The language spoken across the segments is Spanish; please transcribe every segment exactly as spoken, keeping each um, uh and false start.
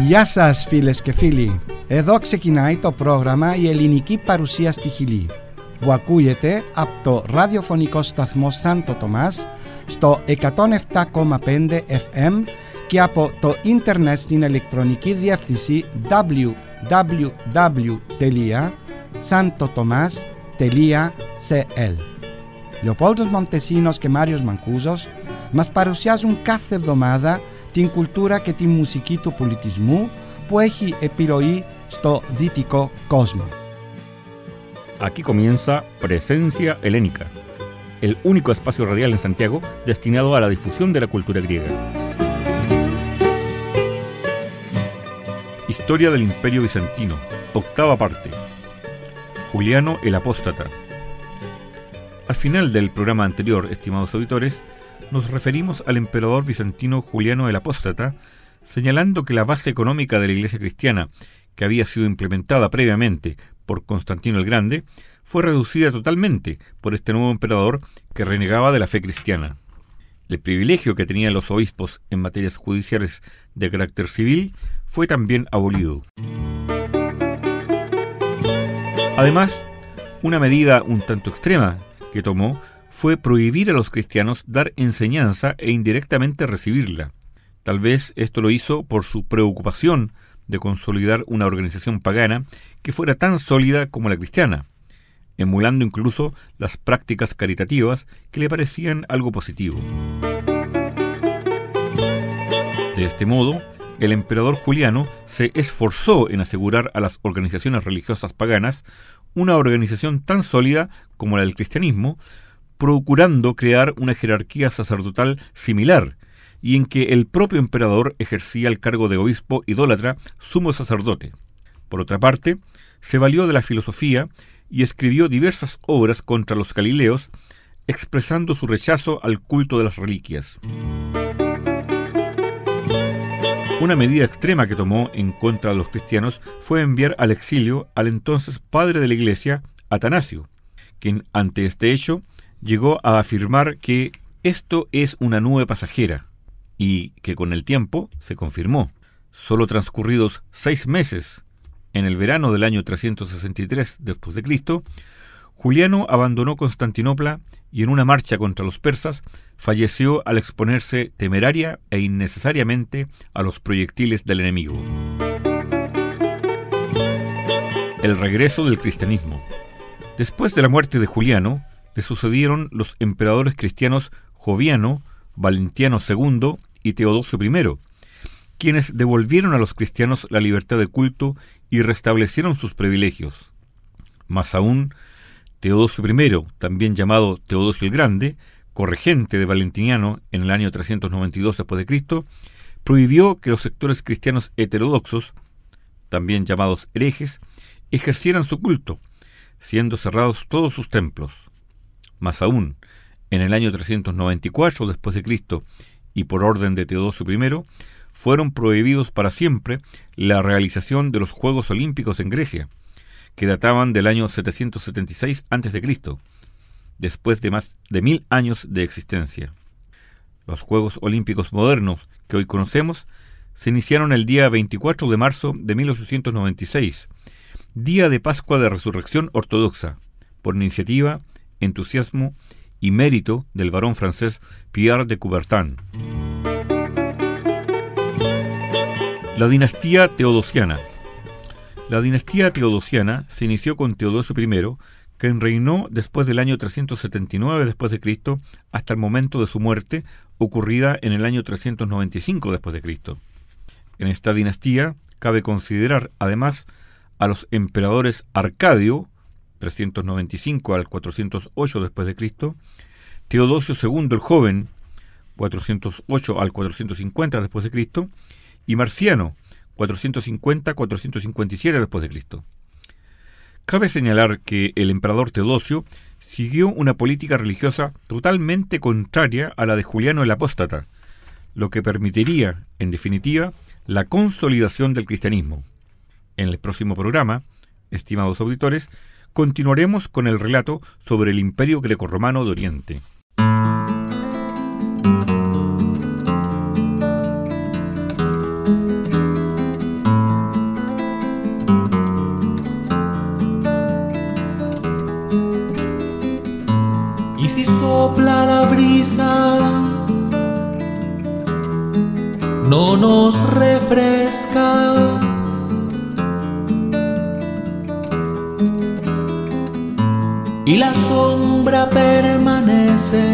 Γεια σας φίλες και φίλοι. Εδώ ξεκινάει το πρόγραμμα «Η ελληνική παρουσία στη Χιλή» που ακούγεται από το ραδιοφωνικό σταθμό Σάντο Τομάς στο εκατόν επτά κόμμα πέντε εφ εμ και από το ίντερνετ στην ηλεκτρονική διεύθυνση double-u double-u double-u τελεία santo tomas τελεία c l. Λεοπόλδος Μοντεσίνος και Μάριος Μανκούζος μας παρουσιάζουν κάθε εβδομάδα την κουλτούρα και τη μουσική του πολιτισμού που έχει επιρροή στο δυτικό κόσμο. Aquí comienza Presencia Helénica, el único espacio radial en Santiago destinado a la difusión de la cultura griega. Historia del Imperio Bizantino, octava parte. Juliano el Apóstata. Al final del programa anterior, estimados auditores, nos referimos al emperador bizantino Juliano el Apóstata, señalando que la base económica de la Iglesia cristiana, que había sido implementada previamente por Constantino el Grande, fue reducida totalmente por este nuevo emperador que renegaba de la fe cristiana. El privilegio que tenían los obispos en materias judiciales de carácter civil fue también abolido. Además, una medida un tanto extrema que tomó fue prohibir a los cristianos dar enseñanza e indirectamente recibirla. Tal vez esto lo hizo por su preocupación de consolidar una organización pagana que fuera tan sólida como la cristiana, emulando incluso las prácticas caritativas que le parecían algo positivo. De este modo, el emperador Juliano se esforzó en asegurar a las organizaciones religiosas paganas una organización tan sólida como la del cristianismo, procurando crear una jerarquía sacerdotal similar, y en que el propio emperador ejercía el cargo de obispo idólatra sumo sacerdote. Por otra parte, se valió de la filosofía y escribió diversas obras contra los galileos, expresando su rechazo al culto de las reliquias. Una medida extrema que tomó en contra de los cristianos fue enviar al exilio al entonces padre de la Iglesia, Atanasio, quien ante este hecho llegó a afirmar que esto es una nube pasajera, y que con el tiempo se confirmó. Solo transcurridos seis meses, en el verano del año trescientos sesenta y tres después de Cristo, Juliano abandonó Constantinopla y en una marcha contra los persas falleció al exponerse temeraria e innecesariamente a los proyectiles del enemigo. El regreso del cristianismo. Después de la muerte de Juliano, le sucedieron los emperadores cristianos Joviano, Valentiano segundo y Teodosio primero, quienes devolvieron a los cristianos la libertad de culto y restablecieron sus privilegios. Más aún, Teodosio primero, también llamado Teodosio el Grande, corregente de Valentiniano en el año trescientos noventa y dos después de Cristo, prohibió que los sectores cristianos heterodoxos, también llamados herejes, ejercieran su culto, siendo cerrados todos sus templos. Más aún, en el año trescientos noventa y cuatro después de Cristo y por orden de Teodosio primero, fueron prohibidos para siempre la realización de los Juegos Olímpicos en Grecia, que databan del año setecientos setenta y seis antes de Cristo, después de más de mil años de existencia. Los Juegos Olímpicos modernos que hoy conocemos se iniciaron el día veinticuatro de marzo de mil ochocientos noventa y seis, día de Pascua de Resurrección Ortodoxa, por iniciativa, entusiasmo y mérito del barón francés Pierre de Coubertin. La dinastía teodosiana. La dinastía teodosiana se inició con Teodosio primero, quien reinó después del año trescientos setenta y nueve después de Cristo hasta el momento de su muerte, ocurrida en el año trescientos noventa y cinco después de Cristo. En esta dinastía cabe considerar además a los emperadores Arcadio, trescientos noventa y cinco al cuatrocientos ocho después de Cristo, Teodosio segundo el Joven, cuatrocientos ocho al cuatrocientos cincuenta después de Cristo, y Marciano, cuatrocientos cincuenta a cuatrocientos cincuenta y siete después de Cristo. Cabe señalar que el emperador Teodosio siguió una política religiosa totalmente contraria a la de Juliano el Apóstata, lo que permitiría, en definitiva, la consolidación del cristianismo. En el próximo programa, estimados auditores, continuaremos con el relato sobre el Imperio Grecorromano de Oriente. Y si sopla la brisa, no nos refresca. Y la sombra permanece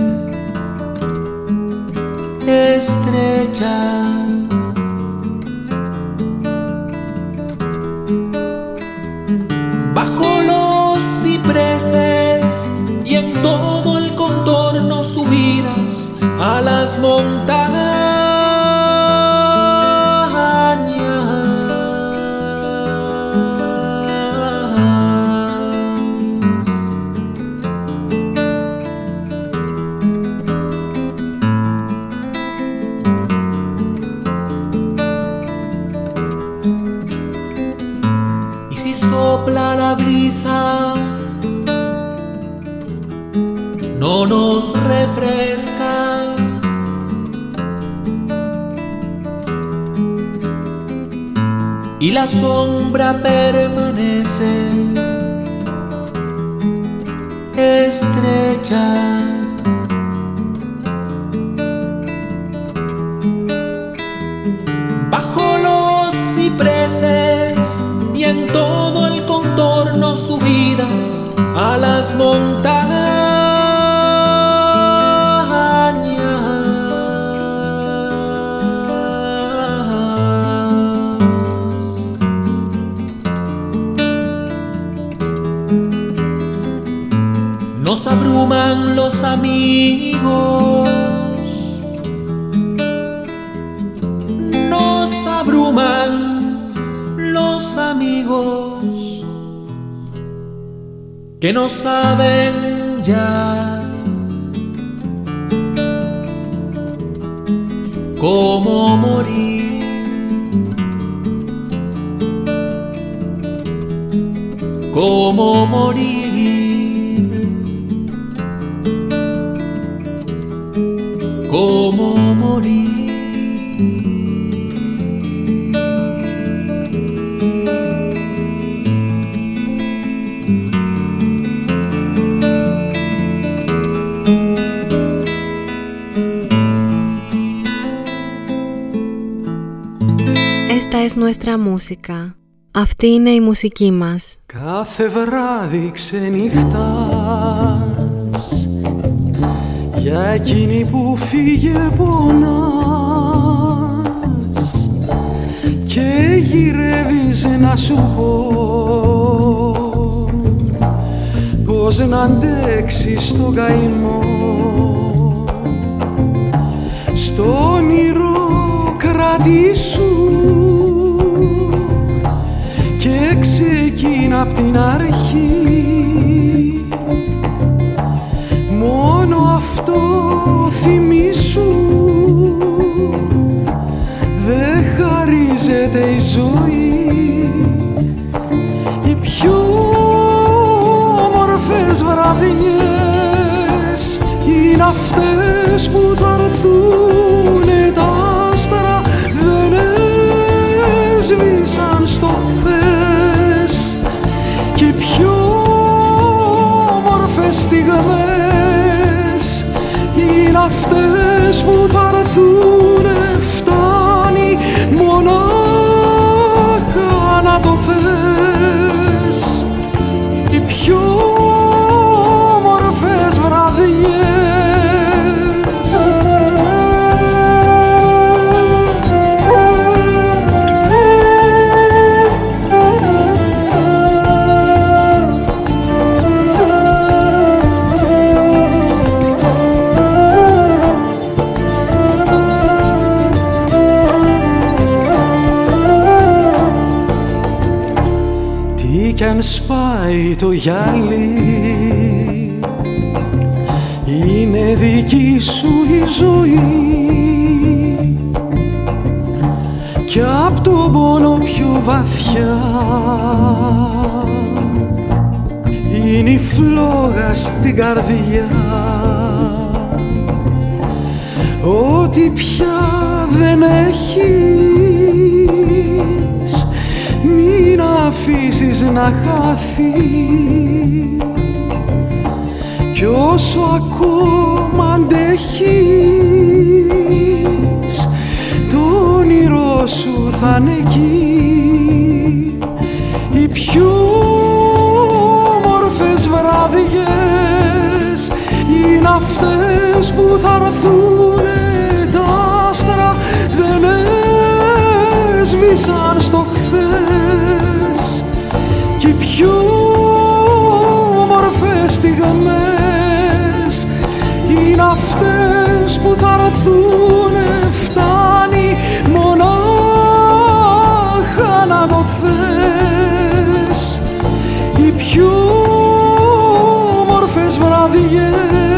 estrecha. Bajo los cipreses y en todo el contorno subidas a las montañas. Y si sopla la brisa, no nos refresca. Y la sombra permanece estrecha. Bajo los cipreses y en todo el contorno subidas a las montañas. Nos abruman los amigos, nos abruman los amigos que no saben ya cómo morir. Cómo morir. Cómo morir. Esta es nuestra música. Αυτή είναι η μουσική μας. Κάθε βράδυ ξενυχτάς για εκείνη που φύγε πονάς και γυρεύεις να σου πω πως να αντέξεις το καημό. Στο όνειρο κρατήσου και ξεκίνα απ' την αρχή. Μόνο αυτό θυμήσου, δε χαρίζεται η ζωή. Οι πιο όμορφες βραδιές είναι αυτές που θα έρθουνε τα άστρα, δεν έσβησαν στο χθες. Και οι πιο όμορφες στιγμές είναι αυτές που θα έρθουνε, φτάνει μονάχα να το θες. Οι πιο όμορφες βραδιές. Κι αν σπάει το γυαλί, είναι δική σου η ζωή. Κι απ' τον πόνο πιο βαθιά είναι η φλόγα στην καρδιά. Ό,τι πια δεν έχεις, μην αφήσεις να χαθεί. κι όσο ακόμα αντέχεις το όνειρό σου θα είναι εκεί. Οι πιο όμορφες βράδιες είναι αυτές που θα έρθουνε τα άστρα δεν έσβησαν στο χθες. Και οι πιο όμορφες στιγμές είναι αυτές που θα έρθουνε, φτάνει μονάχα να το θες. Οι πιο όμορφες βραδιές.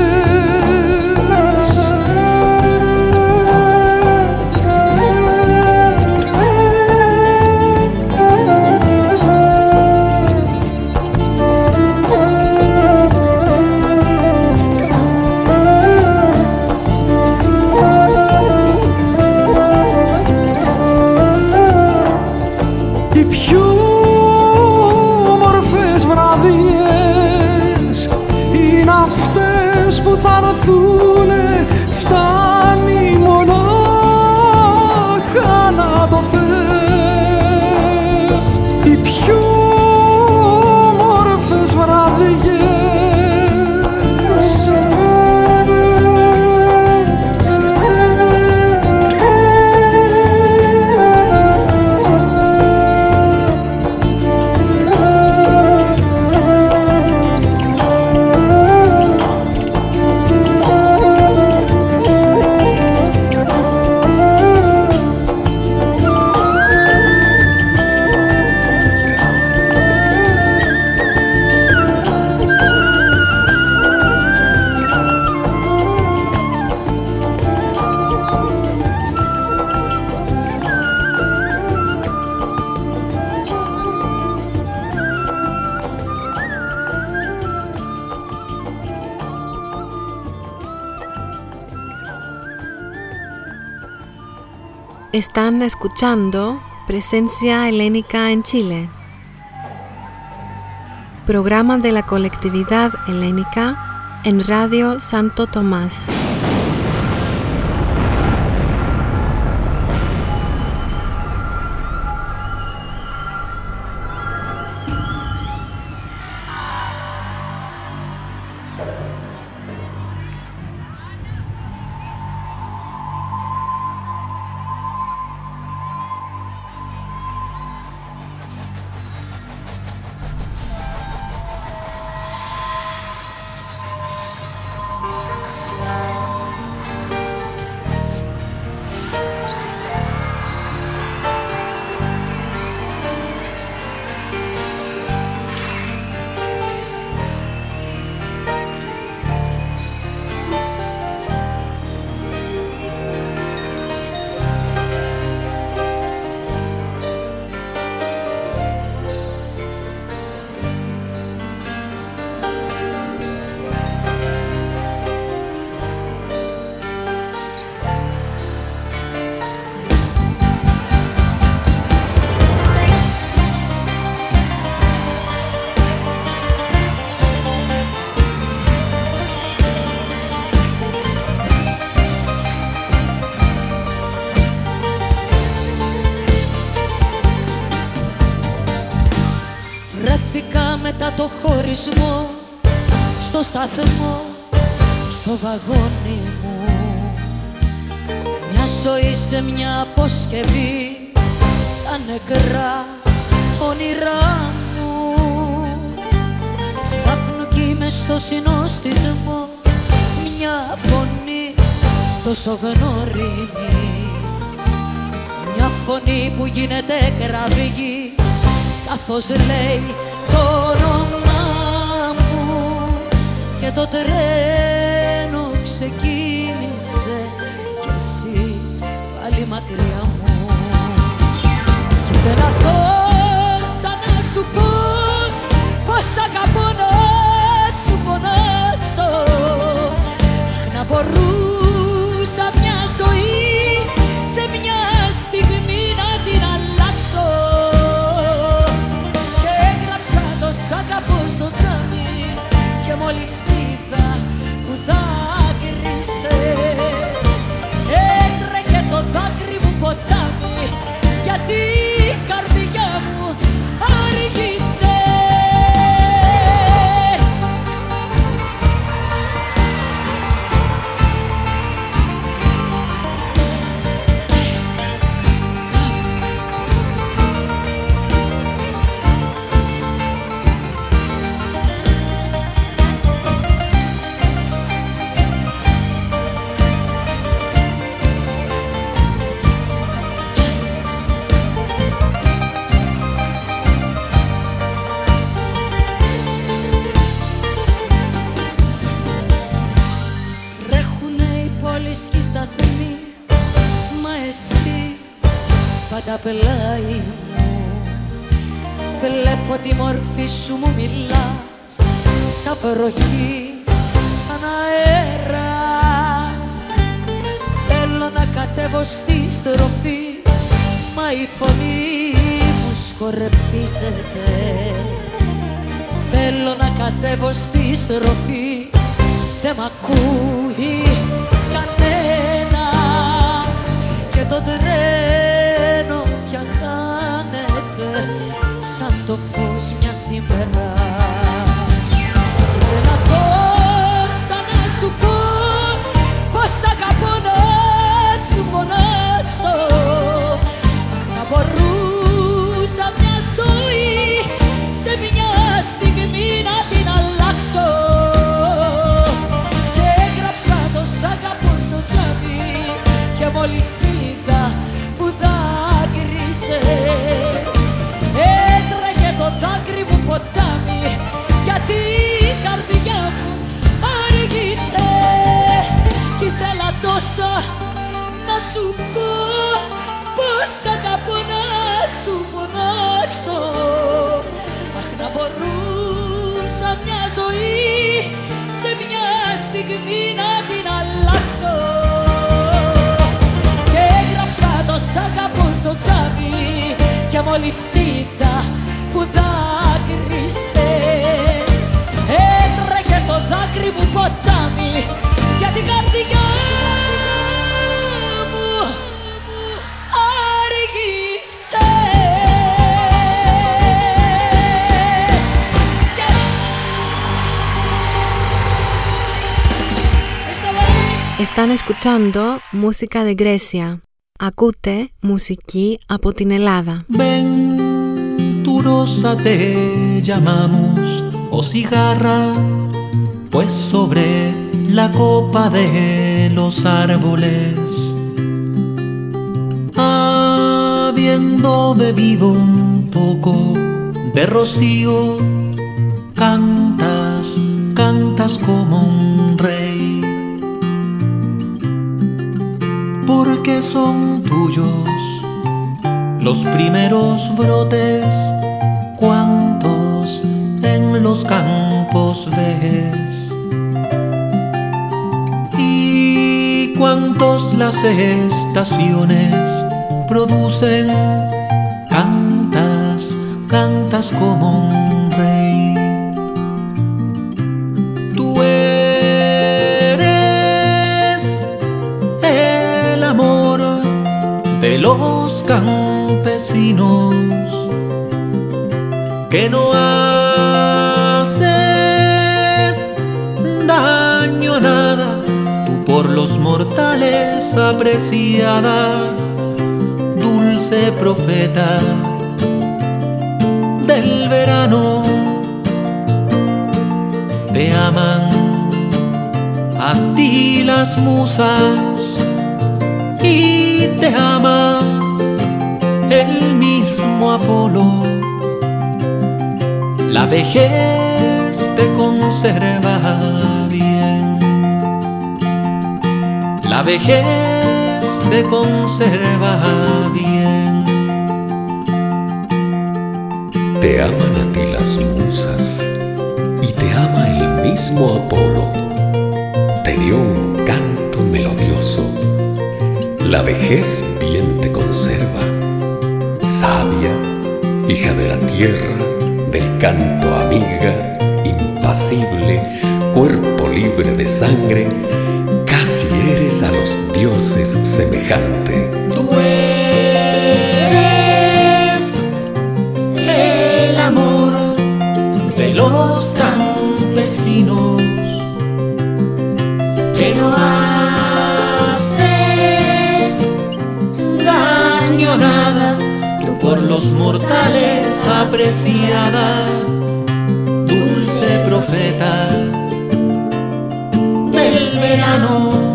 Που θα έρθουνε, φτάνει μονάχα να το θες. Οι πιο όμορφες βραδιές. Están escuchando Presencia Helénica en Chile, programa de la colectividad helénica en Radio Santo Tomás. Μετά το χωρισμό, στο σταθμό, στο βαγόνι μου, μια ζωή σε μια αποσκευή, τα νεκρά όνειρά μου. Ξαφνουκή μες στο συνοστισμό, μια φωνή τόσο γνώριμη, μια φωνή που γίνεται κραυγή, καθώς λέει το όνομά μου. Και το τρένο ξεκίνησε κι εσύ πάλι μακριά μου. Κι ήθελα τόσα να σου πω πως αγαπώ να σου φωνάξω. Αχ, να μπορούσα μια ζωή σε μια στιγμή να την αλλάξω. Και έγραψα το σ' αγαπώ στο τζάμι και μόλις είδα βρίσκεις σταθμή, μα εσύ πάντα πλάι μου. Βλέπω τη μορφή σου μου μιλάς, σαν βροχή, σαν αέρας. Θέλω να κατέβω στη στροφή, μα η φωνή μου σκορπίζεται. Θέλω να κατέβω στη στροφή, δεν μ' ακούει κανένας. Και το τρένο πια κάνεται σαν το φως μιας ημέρας. Θέλω τόσα να σου πω πως αγαπώ να σου φωνάξω. Αχ, να μπορούσα μια ζωή σε μια στιγμή να την αλλάξω. Και έγραψα το σ' αγαπώ στο τζάμι και μόλις είδα που δάκρυσες, έτρεχε το δάκρυ μου ποτάμι, γιατί η καρδιά μου άργησες. Κι ήθελα τόσο να σου πω πως αγαπώ να σου φωνάξω. Αχ, να μπορούσα μια ζωή σε μια στιγμή να την αλλάξω. Και έγραψα το σ' αγαπώ στο τζάμι και μόλις είδα που δάκρυσες, έτρεχε το δάκρυ μου ποτάμι, για την καρδιά μου άργησες. Están escuchando música de Grecia. Ακούτε μουσική από την Ελλάδα. Venturosa te llamamos, oh cigarra, pues sobre la copa de los árboles, habiendo bebido un poco de rocío, cantas, cantas como un rey. Porque son tuyos los primeros brotes, cuantos en los campos ves, y cuantos las estaciones producen, cantas, cantas como un rey. Tú eres el amor de los campesinos, que no haces daño a nada, tú por los mortales apreciada, dulce profeta del verano. Te aman a ti las musas y te ama el mismo Apolo. La vejez te conserva bien, la vejez te conserva bien. Te aman a ti las musas y te ama el mismo Apolo. Te dio un canto melodioso, la vejez bien te conserva. Sabia, hija de la tierra, del canto amiga, impasible, cuerpo libre de sangre, casi eres a los dioses semejante. Tú eres el amor de los campesinos, que no haces daño a nada, tú por los mortales apreciada, dulce profeta del verano.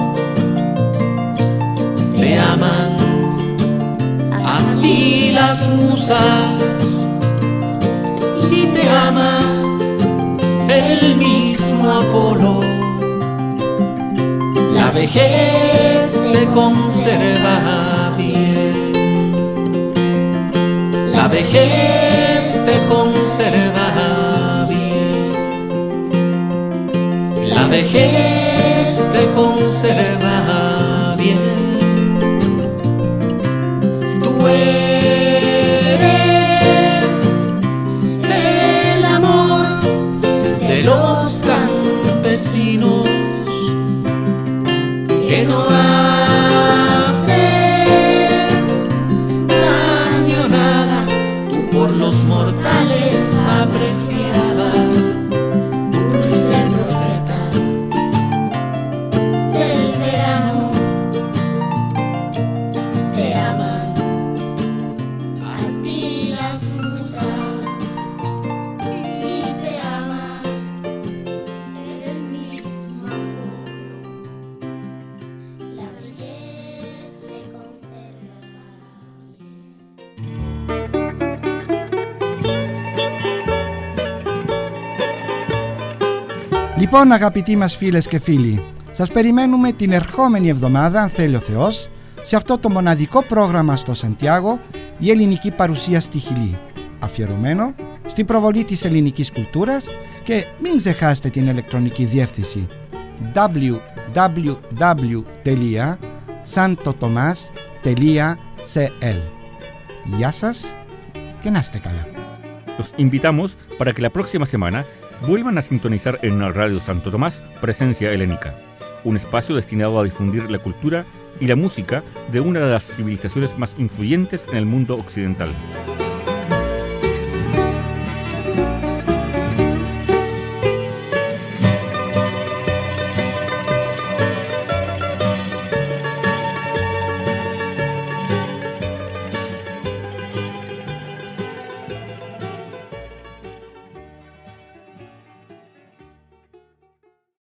Te aman a ti las musas y te ama el mismo Apolo. La vejez te conserva bien. La vejez te conserva bien. La vejez te conserva bien. Tú eres el amor de los campesinos que no haces daño nada, tú por los mortales apreciada, dulce profeta del verano, te aman a ti las musas y te aman en el mismo amor. La vejez te conserva Λοιπόν, αγαπητοί μας φίλες και φίλοι, σας περιμένουμε την ερχόμενη εβδομάδα, αν θέλει ο Θεός, σε αυτό το μοναδικό πρόγραμμα στο Σαντιάγο, η ελληνική παρουσία στη Χιλή, αφιερωμένο στην προβολή της ελληνικής κουλτούρας, και μην ξεχάσετε την ηλεκτρονική διεύθυνση double-u double-u double-u τελεία santo tomas τελεία cl. Γεια σας και να είστε καλά. Los invitamos para que la próxima semana vuelvan a sintonizar en Radio Santo Tomás Presencia Helénica, un espacio destinado a difundir la cultura y la música de una de las civilizaciones más influyentes en el mundo occidental.